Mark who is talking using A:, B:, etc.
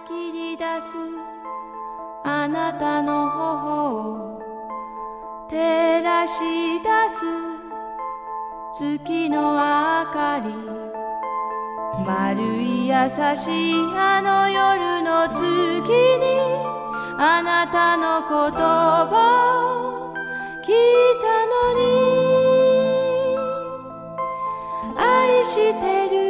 A: 切り出すあなたの頬を照らし出す月の明かり、丸い優しいあの夜の月にあなたの言葉を聞いたのに、愛してる